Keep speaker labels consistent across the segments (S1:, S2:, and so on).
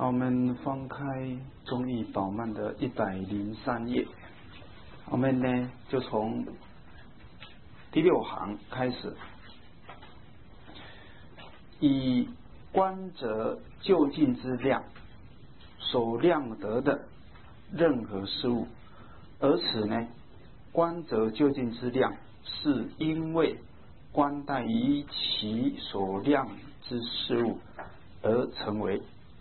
S1: 好，我们翻开中义宝鬘的103页，我们呢就从第6行开始，以观者究竟之量，所量得的任何事物，而此呢，观者究竟之量，是因为观待于其所量之事物而成为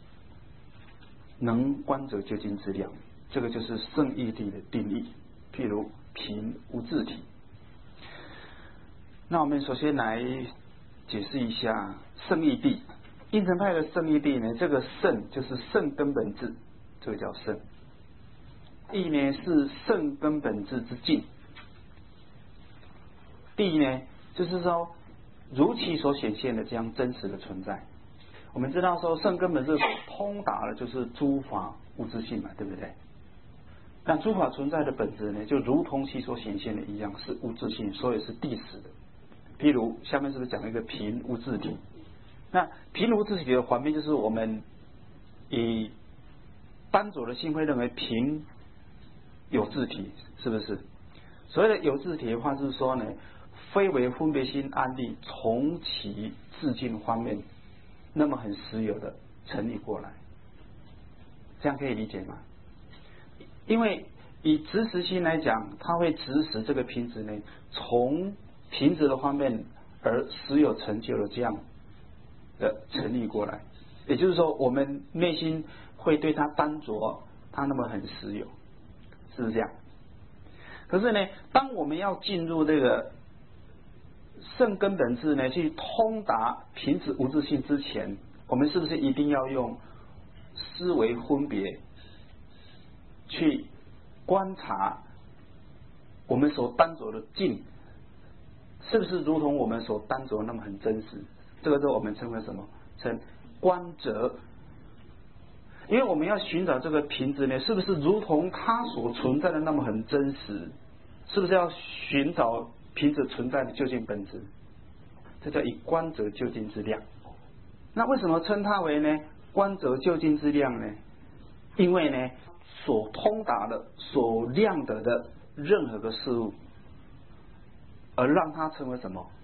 S1: 能观者究竟之量。这个就是圣义谛的定义。譬如凭无自体。那我们首先来解释一下圣义谛。应成派的圣义谛呢，这个圣就是圣根本质，这个叫圣。义呢是圣根本质之境，谛呢就是说如其所显现的这样真实的存在。我们知道说圣根本质所通达的就是诸法无自性嘛，对不对？那诸法存在的本质呢，就如同其所显现的一样，是无自性，所以是谛实的。譬如下面是不是讲了一个凭无自体？那凭无自体的反面就是我们以单着的心会认为凭有自体，是不是？所谓的有自体的话，就是说呢，非为分别心安立从其自境方面那么很实有的成立过来，这样可以理解吗？因为以执实心来讲，它会执实这个凭执呢，从凭执的方面而实有成就的这样的成立过来。也就是说，我们内心会对它单着，它那么很实有，是不是这样？可是呢，当我们要进入这个圣根本质呢，去通达凭执无自性之前，我们是不是一定要用思维分别去观察我们所单着的境，是不是如同我们所单着那么很真实？这个是我们称为什么？称观者。因为我们要寻找这个凭执呢，是不是如同它所存在的那么很真实？是不是要寻找凭执存在的究竟本质？这叫以观者究竟之量。那为什么称它为呢观者究竟之量呢？因为呢，所通达的、所量得的任何个事物，而让它成为什么？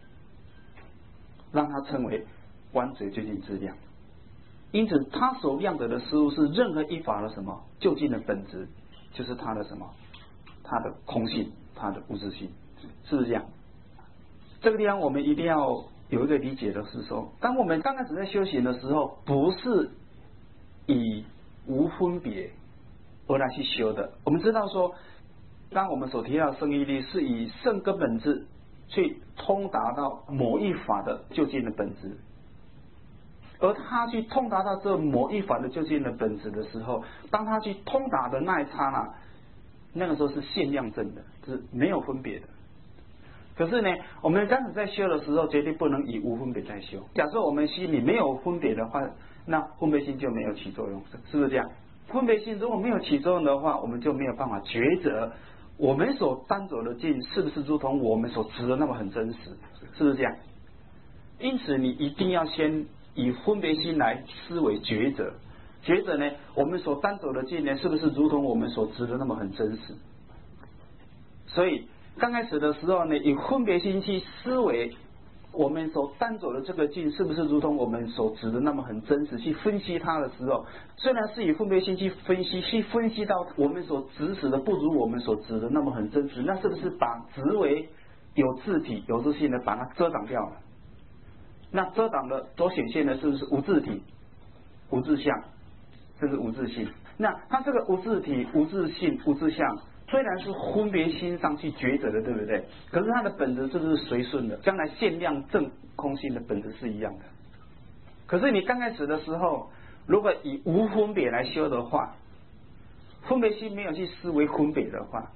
S1: 让它称为观者究竟之量。因此，它所量得的事物是任何一法的什么究竟的本质，就是它的什么？它的空性，它的无自性，是不是这样？这个地方我们一定要有一个理解的是说，当我们刚开始在修行的时候，不是以无分别而来去修的。我们知道说，当我们所提到的圣义谛是以圣根本质去通达到某一法的究竟的本质，而他去通达到这某一法的究竟的本质的时候，当他去通达的那一刹那，那个时候是限量证的，是没有分别的。可是呢，我们刚开始在修的时候，绝对不能以无分别在修。假设我们心里没有分别的话，那分别心就没有起作用，是不是这样？分别心如果没有起作用的话，我们就没有办法抉择我们所单着的境是不是如同我们所执的那么很真实，是不是这样？因此，你一定要先以分别心来思维抉择。抉择呢，我们所单着的境呢，是不是如同我们所执的那么很真实？所以刚开始的时候呢，以分别心去思维我们所单着的这个境是不是如同我们所执的那么很真实，去分析它的时候，虽然是以分别心去分析到我们所执持的不如我们所执的那么很真实，那是不是把执为有自体有自性的把它遮挡掉了？那遮挡的所显现的是不是无自体无自相，这是无自性？那它这个无自体无自性无自相，虽然是分别心上去抉择的，对不对？可是它的本质是不是随顺的？将来限量证空性的本质是一样的。可是你刚开始的时候，如果以无分别来修的话，分别心没有去思维分别的话，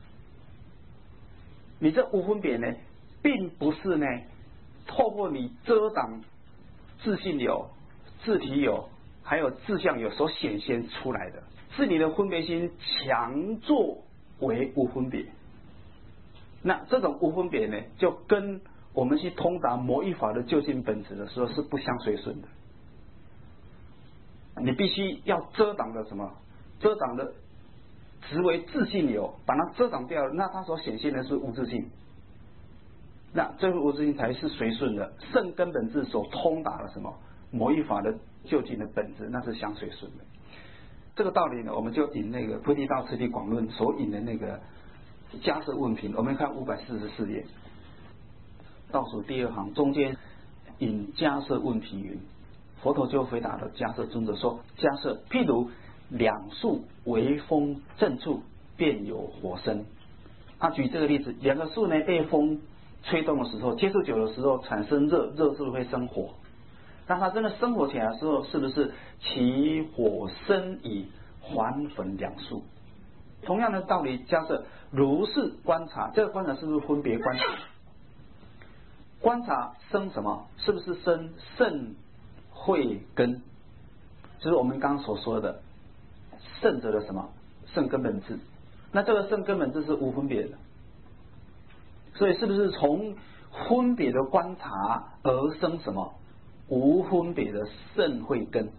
S1: 你这无分别呢，并不是呢透过你遮挡自性有、自体有，还有自相有所显现出来的，是你的分别心强作为无分别。那这种无分别呢，就跟我们去通达某一法的究竟本质的时候是不相随顺的。 你必须要遮挡的什么？遮挡的直为自性流，把它遮挡掉了，那它所显现的是无自性。那这个无自性才是随顺的，圣根本智所通达的什么？某一法的究竟的本质，那是相随顺的。这个道理呢，我们就引那个菩提道次第广论所引的那个迦叶问品，我们看544页，倒数第二行中间引迦叶问品云：佛陀就回答了迦叶尊者说：迦叶，譬如两树微风正处，便有火生。他举这个例子，两个树呢被风吹动的时候，接触久的时候产生热，热是不是会生火？当它真的生火起来的时候，是不是起火生以还焚两树？同样的道理，假设如是观察，这个观察是不是分别观察？观察生什么？是不是生圣慧根？就是我们刚刚所说的圣者的什么圣根本智？那这个圣根本智是无分别的，所以是不是从分别的观察而生什么无分别的圣慧根？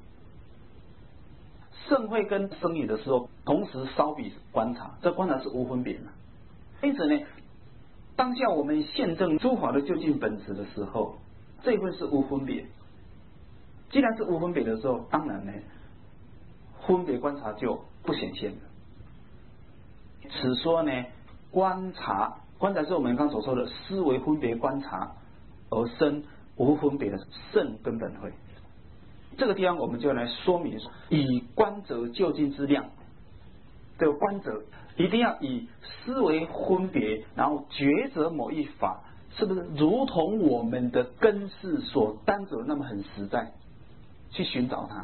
S1: 圣慧根生理的时候，同时稍比观察，这观察是无分别的。因此呢，当下我们现证诸法的究竟本质的时候，这一份是无分别。既然是无分别的时候，当然呢，分别观察就不显现了。此说呢，观察是我们刚所说的思维分别观察而生无分别的圣根本慧。这个地方我们就来说明，以观者究竟之量，这个观者一定要以思维分别，然后抉择某一法，是不是如同我们的根世所担着那么很实在，去寻找它？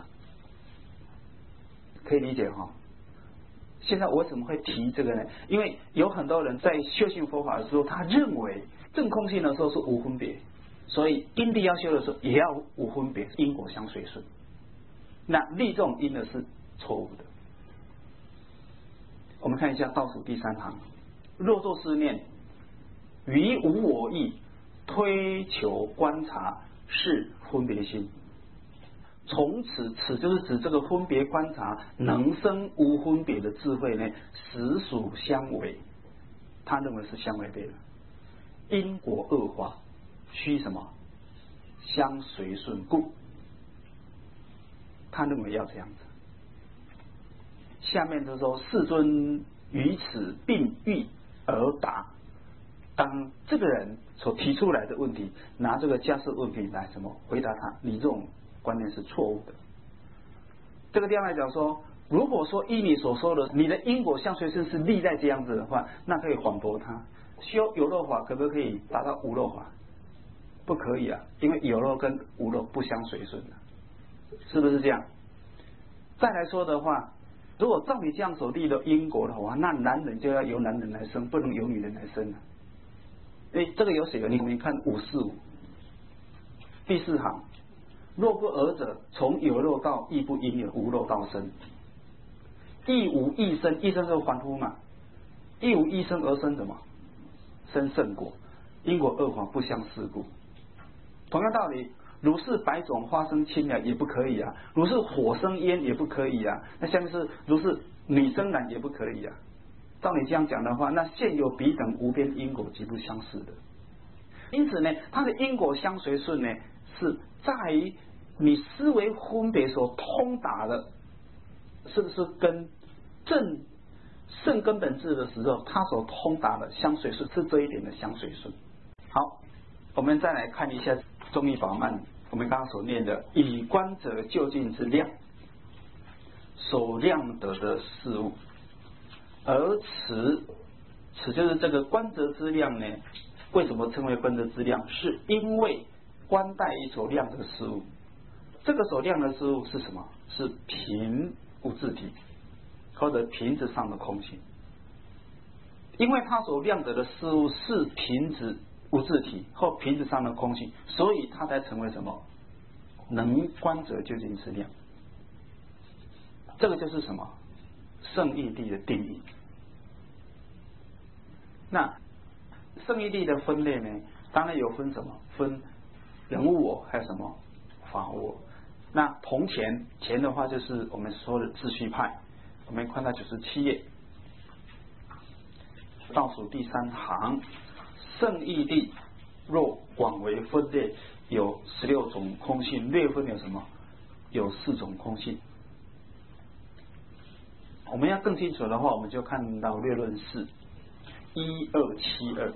S1: 可以理解哈？现在我为什么会提这个呢？因为有很多人在修行佛法的时候，他认为证空性的时候是无分别，所以因地要修的时候也要无分别，因果相随顺。那立这种因的是错误的。我们看一下倒数第三行：若作是念，于无我意，推求观察，是分别心。从此，此就是指这个分别观察能生无分别的智慧呢，实属相违。他认为是相违背的。因果恶化，须什么？相随顺故。他认为要这样子。下面就说：世尊于此并欲而答。当这个人所提出来的问题，拿这个迦叶问品来什么回答他？你这种观念是错误的。这个地方来讲说，如果说依你所说的，你的因果相随顺是立在这样子的话，那可以反驳他。修有漏法可不可以达到无漏法？不可以啊，因为有漏跟无漏不相随顺的，是不是这样？再来说的话，如果照你这样所立的因果的话，那男人就要由男人来生，不能由女人来生了。这个有写的，你们看545第4行。若不尔者，从有漏道亦不因有无漏道生，亦无一生，一生是凡夫嘛，亦无一生而生什么？生圣果，因果恶法不相似故。同样道理，如是百种花生青呀也不可以啊，如是火生烟也不可以啊，那下面是如是女生男也不可以啊。照你这样讲的话，那现有彼等无边因果极不相似的。因此呢，它的因果相随顺呢，是在于你思维分别所通达的，是不是跟正圣根本智的时候，它所通达的相随顺是这一点的相随顺。好，我们再来看一下中义法曼，我们刚刚所念的以观者究竟之量，所量得的事物，而此就是这个观者之量呢。为什么称为观者之量？是因为观待所量的事物，这个所量的事物是什么？是瓶无自体，或者瓶子上的空性。因为它所量得的事物是瓶子无自体或瓶子上的空性，所以它才成为什么？能观者究竟之量。这个就是什么？圣义谛的定义。那圣义谛的分类呢，当然有分什么？分人物我，还有什么法我。 那铜钱，钱的话就是我们说的秩序派。我们看到97页倒数第3行，圣义地若广为分裂，有16种空性，略分有什么？有4种空性。我们要更清楚的话，我们就看到略论4 1272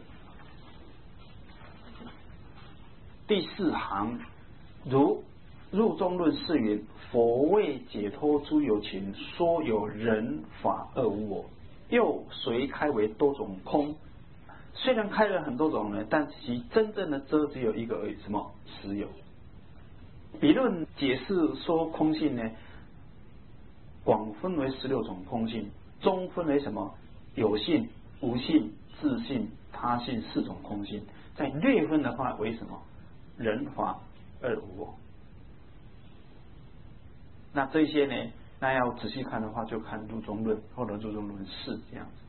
S1: 第4行，如入中论是云：佛为解脱诸有情，说有人法二无我，又随开为多种空。虽然开了很多种呢，但其真正的遮只有一个而已，什么？实有。理论解释说空性呢，广分为16种空性，中分为什么？有性、无性、自性、他性4种空性。在略分的话为什么？人法二无我。那这些呢，那要仔细看的话，就看入中论或者入中论4这样子。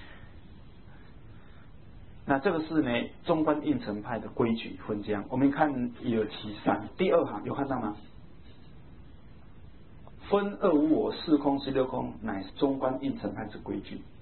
S1: 那这个是呢，中观应成派的规矩分这样。我们看1273第2行，有看到吗？分二无我、4空、16空，乃是中观应成派之规矩。